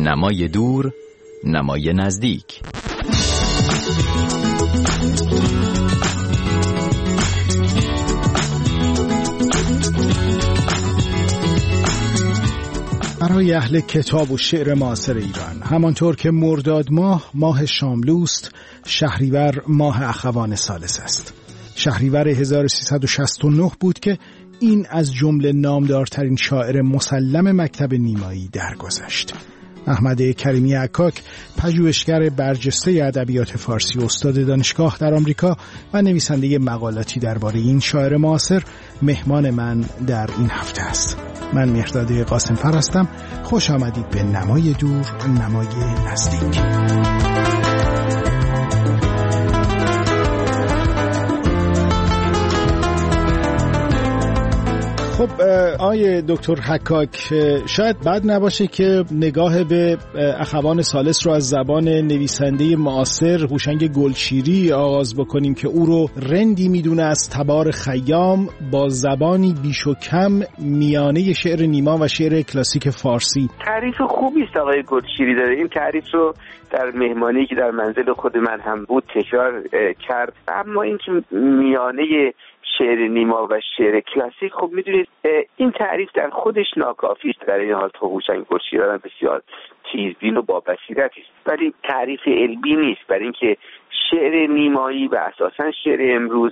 نمای دور، نمای نزدیک. برای اهل کتاب و شعر معاصر ایران، همانطور که مرداد ماه شاملوست، شهریور ماه اخوان ثالث است. شهریور 1369 بود که این از جمله نامدارترین شاعر مسلم مکتب نیمایی درگذشت. احمد کریمی عکاک، پژوهشگر برجسته ادبیات فارسی و استاد دانشگاه در آمریکا و نویسنده مقالاتی درباره این شاعر معاصر، مهمان من در این هفته است. من مهرداد قاسم‌فر هستم. خوش آمدید به نمای دور، نمای نزدیک. خب آقای دکتر حکاک، شاید بد نباشه که نگاه به اخوان ثالث رو از زبان نویسنده معاصر هوشنگ گلشیری آغاز بکنیم که او رو رندی میدونه از تبار خیام با زبانی بیش و کم میانه شعر نیما و شعر کلاسیک فارسی. تعریف خوبی است آقای گلشیری داره. این تعریف رو در مهمانی که در منزل خود من هم بود تکرار کرد. اما این که میانه شعر نیما و شعر کلاسیک، خب میدونید این تعریف در خودش ناکافی است. در این حال تو هوشنگ گلشیری بسیار تیزبین و با بصیرتی است، ولی تعریف علمی نیست. برای اینکه شعر نیمایی و اساساً شعر امروز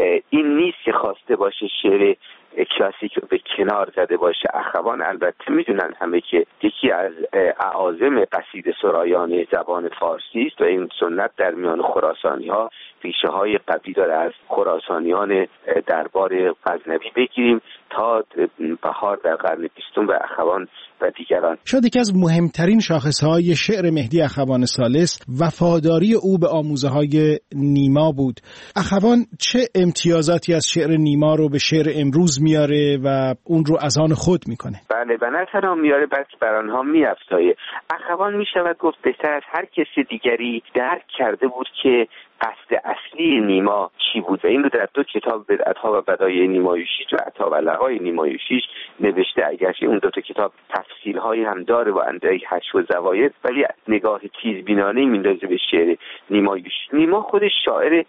این نیست که خواسته باشه شعر کلاسیک رو به کنار زده باشه. اخوان البته میدونن همه که یکی از اعاظم قصیده سرایان زبان فارسی است و این سنت در میان خراسانی ها ریشه های قوی داره. از خراسانیان دربار غزنوی بگیریم تا بهار در قرن 20 و اخوان و دیگران. شاید یکی از مهمترین شاخصهای شعر مهدی اخوان ثالث وفاداری او به آموزه های نیما بود. اخوان چه امتیازاتی از شعر نیما رو به شعر امروز میاره و اون رو از آن خود میکنه؟ بله، و نه تنها میاره بلکه بر آنها میافزایه. اخوان میشود گفت بهتر از هر کسی دیگری درک کرده بود که قصد اصلی نیما چی بود و این رو در 2 کتاب بدعت‌ها و بدایع نیمای 6 و عطا و لقای نیمای 6 نوشته. اگرچه اون 2 کتاب تفصیل‌هایی هم داره و اندکی حشو و زواید، ولی نگاه تیزبینانه میندازه به شعر نیمای 6. نیما خودش شاعر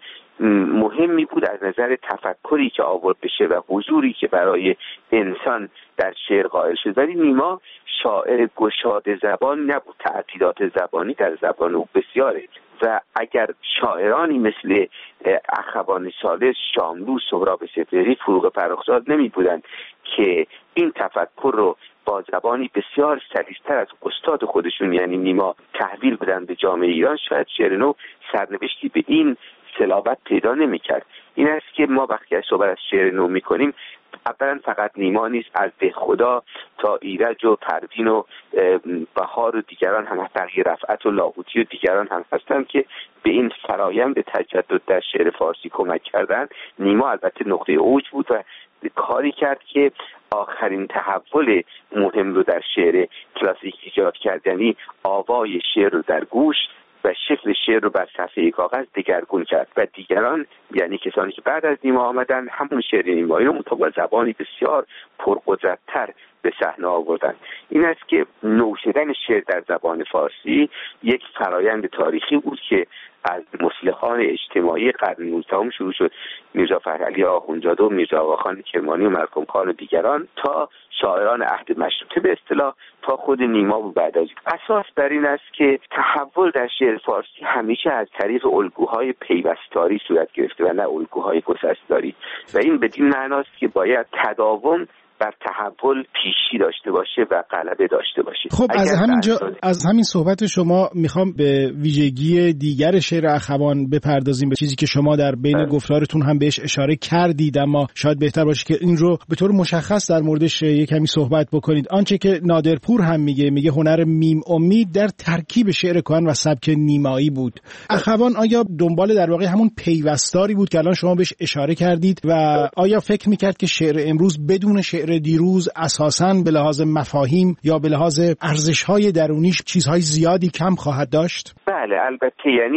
مهمی بود از نظر تفکری که آورد بشه و حضوری که برای انسان در شعر قائل شد، ولی نیما شاعر گشاده زبان نبود. تعدیلات زبانی در زبان او بسیاره و اگر شاعرانی مثل اخوان ثالث، شاملو، سهراب سپهری، فروغ فرخزاد نمی بودند که این تفکر رو با زبانی بسیار سلیس‌تر از استاد خودشون یعنی نیما تحویل بدن به جامعه ایران، شاید شعر نو سرنوشتی به این صلابت پیدا نمی‌کرد. این است که ما وقتی صحبت از شعر نو می‌کنیم، اولا فقط نیما نیست، از به خدا تا ایرج و پروین و بهار و دیگران هم، تغییر رفعت و لاهوتی و دیگران هم هستند که به این فرایند تجدد در شعر فارسی کمک کردن. نیما البته نقطه اوج بود و کاری کرد که آخرین تحول مهم رو در شعر کلاسیک ایجاد کرد، یعنی آوای شعر رو در گوش و شکل شعر رو بر صفحه کاغذ دگرگون کرد و دیگران یعنی کسانی که بعد از نیما آمدن همون شعر نیمایی رو با زبانی بسیار پرقدرت‌تر به صحنه آوردن. این است که نو شدن شعر در زبان فارسی یک فرایند تاریخی بود که از مصلحان اجتماعی قرن 19 شروع شد، میرزا فرعلی آخوندزاده و میرزا آقاخان کرمانی و ملکم خان و دیگران، تا شاعران عهد مشروطه به اصطلاح، تا خود نیما و بعد از اساس بر این است که تحول در شعر فارسی همیشه از طریق الگوهای پیوستاری صورت گرفته و نه الگوهای گسستاری و این بدین معناست که باید تداوم بر تحول پیشی داشته باشه و غلبه داشته باشه. خب از همین صحبت شما میخوام به ویژگی دیگر شعر اخوان بپردازیم، به چیزی که شما در بین گفتارتون هم بهش اشاره کردید، اما شاید بهتر باشه که این رو به طور مشخص در موردش یک کمی صحبت بکنید. آنچه که نادرپور هم میگه هنر میم امید در ترکیب شعر کهن و سبک نیمایی بود. اخوان آیا دنبال در واقع همون پیوستاری بود که الان شما بهش اشاره کردید و آیا فکر میکرد که شعر امروز بدون شعر دیروز اساساً به لحاظ مفاهیم یا به لحاظ ارزش‌های درونیش چیزهای زیادی کم خواهد داشت؟ بله البته، یعنی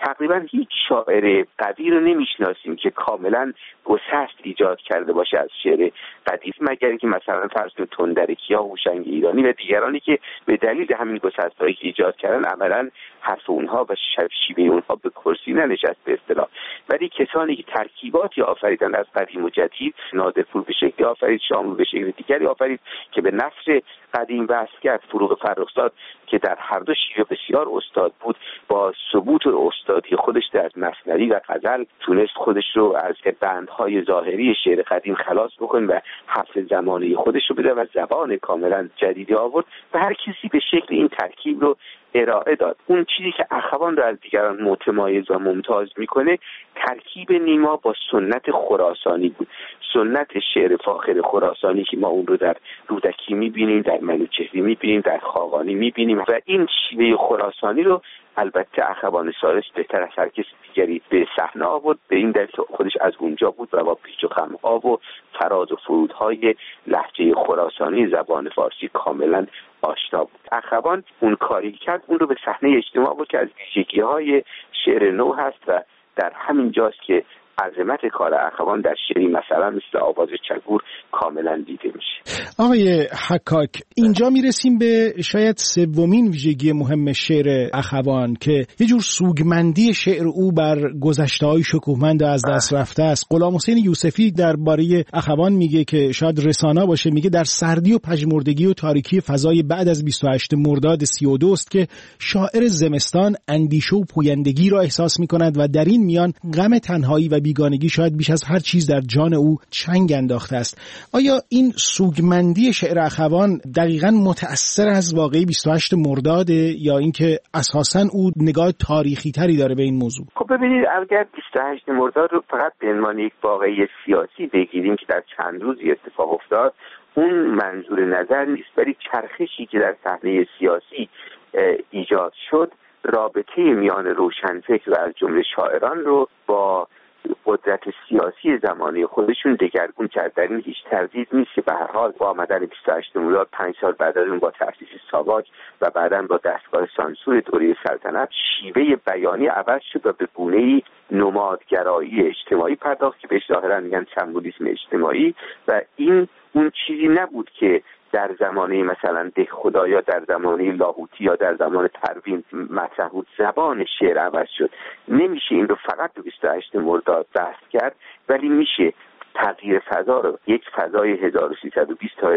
تقریبا هیچ شاعر قوی رو نمیشناسیم که کاملا گسست ایجاد کرده باشه از شعر قدیم، مگر اینکه مثلا فرض کنید تندرکی یا هوشنگ ایرانی و دیگرانی که به دلیل همین گسستایی که ایجاد کردن عملا حرف اونها و شیوه اونها به کرسی ننشست به اصطلاح. ولی کسانی که ترکیباتی آفریدن از قدیم و جدید، نادرپور به شکلی آفرید، شاملو به شکل دیگری آفرید که به نثر قدیم وصل کرد. فروغ فرخزاد که در هر دو شیوه بسیار استاد بود، با ثبوت استادی خودش در مثنوی و غزل تونست خودش رو از بندهای ظاهری شعر قدیم خلاص بکنه و حفظ زمانه خودش رو بده و زبان کاملا جدیدی آورد و هر کسی به شکل این ترکیب رو ارائه داد. اون چیزی که اخوان رو از دیگران متمایز و ممتاز میکنه ترکیب نیما با سنت خراسانی بود. سنت شعر فاخر خراسانی که ما اون رو در رودکی میبینیم، در منوچهری میبینیم، در خاقانی میبینیم و این شیوه خراسانی رو البته اخوان ثالث بهتر از هر کسی دیگری به صحنه آورد، به این دلیل که خودش از اونجا بود و با پیچ و خم‌ها و فراز و فرودهای لهجه خراسانی زبان فارسی کاملا آشنا بود. اخوان اون کاری کرد، اون رو به صحنه اجتماع بود که از ویژگی‌های شعر نو هست و در همین جاست که عظمت کار اخوان در شعری مثلا مثل آواز چگور کاملا دیده میشه. آقای حکاک، اینجا میرسیم به شاید سومین ویژگی مهم شعر اخوان که یه جور سوگمندی شعر او بر گذشته‌های شکوهمند و از دست رفته است. غلام حسین یوسفی درباره اخوان میگه که شاید رسانا باشه، میگه در سردی و پژمردگی و تاریکی فضای بعد از 28 مرداد 32 است که شاعر زمستان اندیشه و پویندگی را احساس میکند و در این میان غم تنهایی و بیگانگی شاید بیش از هر چیز در جان او چنگ انداخته است. آیا این سوگمندی شعر اخوان دقیقاً متأثر از واقعه 28 مرداد یا اینکه اساساً او نگاه تاریخی تری داره به این موضوع؟ خب ببینید، اگر 28 مرداد رو فقط به عنوان یک واقعه سیاسی بگیریم که در چند روزی اتفاق افتاد، اون منظور نظر نیست، ولی چرخشی که در صحنه سیاسی ایجاد شد رابطه میان روشنفکر و از جمله شاعران رو با قدرت سیاسی زمانی خودشون دگرگون کرد. در این هیچ تردید نیست که به هر حال با آمدن 28 مرداد 5 سال بعد از اون با تأسیس ساواک و بعداً با دستگاه سانسور دوره سلطنت شیوه بیانی عوض شد و به گونه‌ای نمادگرایی اجتماعی پرداخت که بهش ظاهراً میگن سمبولیسم اجتماعی و این اون چیزی نبود که در زمانه مثلا ده خدا یا در زمانه لاهوتی یا در زمان پروین مطرح بود. زبان شعر عوض شد. نمیشه این رو فقط به 28 مرداد بحث کرد، ولی میشه تغییر فضا رو، یک فضای 1320 تا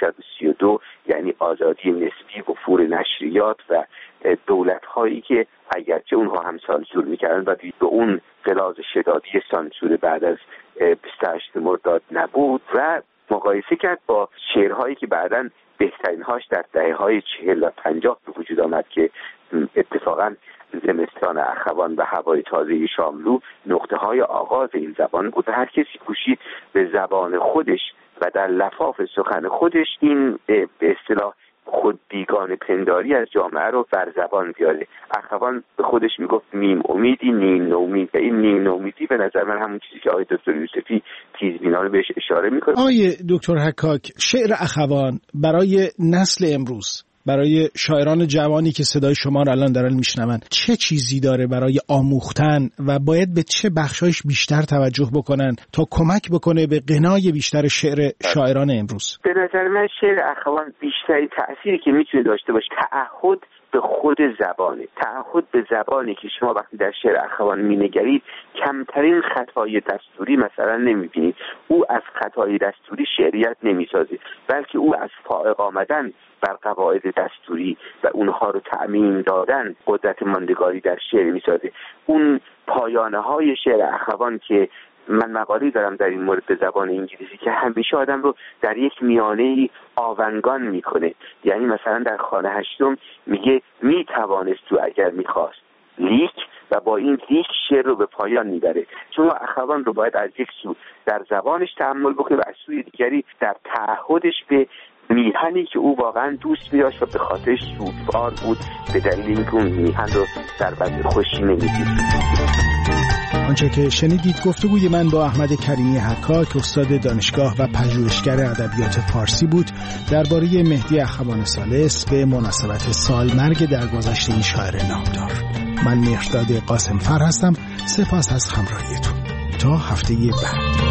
1332 یعنی آزادی نسبی و فور نشریات و دولت‌هایی که اگرچه اونها هم سانسور می‌کردن و به اون غلاظ شدادی سانسور بعد از 28 مرداد نبود و مقایسه کرد با شعرهایی که بعداً بهترین هاش در دهه‌های 40 و 50 به وجود آمد که اتفاقاً زمستان اخوان و هوای تازه شاملو نقطه‌های آغاز این زبان بود. هر کسی کوشید به زبان خودش و در لفاف سخن خودش این به اصطلاح خود بیگانه پنداری از جامعه رو بر زبان بیاره. اخوان به خودش میگفت نیم امیدی نیم نومید و این نیم نومیدی به نظر من همون چیزی که آقای دکتر یوسفی تیزبینانه بهش اشاره میکنه. آقای دکتر حکاک، شعر اخوان برای نسل امروز، برای شاعران جوانی که صدای شما رو الان دارن میشنون، چه چیزی داره برای آموختن و باید به چه بخشایش بیشتر توجه بکنن تا کمک بکنه به غنای بیشتر شعر شاعران امروز؟ به نظر من شعر اخوان بیشتری تأثیری که میتونه داشته باشه تعهد به خود زبانه. تعهد به زبانی که شما وقتی در شعر اخوان مینگرید کمترین خطای دستوری مثلا نمیبینید. او از خطای دستوری شعریت نمیسازه، بلکه او از فائق آمدن بر قواعد دستوری و اونها رو تأمین دادن قدرت ماندگاری در شعر میسازه. اون پایانه های شعر اخوان که من مقالی دارم در این مورد به زبان انگلیسی که همیشه آدم رو در یک میانه آونگان میکنه. یعنی مثلا در خانه هشتم میگه میتوانست تو اگر میخواست لیک و با این لیک شعر رو به پایان میبره. چون اخوان رو باید از یک سو در زبانش تأمل بکنه و از سوی دیگری در تعهدش به میهنی که او واقعا دوست می‌داشت و به خاطرش سوگوار بود به دلیل اینکه اون میهن رو در وضع خوشی نمی‌دید. آنچه که شنیدید گفتگوی من با احمد کریمی حکاک، استاد دانشگاه و پژوهشگر ادبیات فارسی بود درباره مهدی اخوان ثالث به مناسبت سالمرگ درگذشته این شاعر نامدار. من مهرداد قاسمفر هستم. سپاس از همراهیتون. تا هفته بعد.